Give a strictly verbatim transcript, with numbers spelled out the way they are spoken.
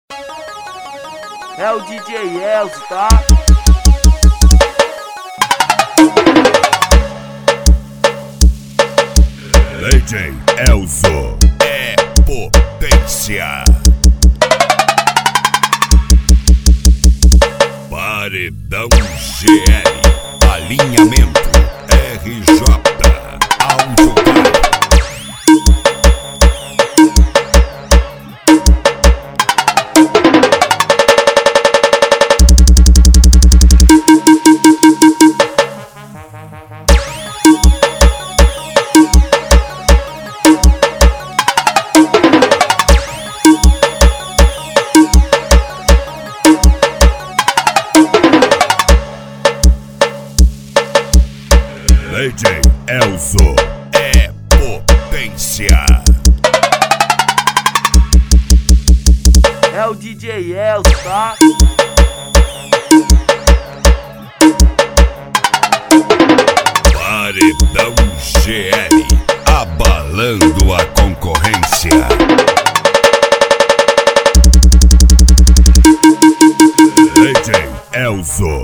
É o D J Elzo, tá? D J Elzo é potência. Paredão G L, alinhamento R J, Audiocar. D J Elzo é potência. É o D J Elzo, tá? Paredão G L, abalando a concorrência. D J Elzo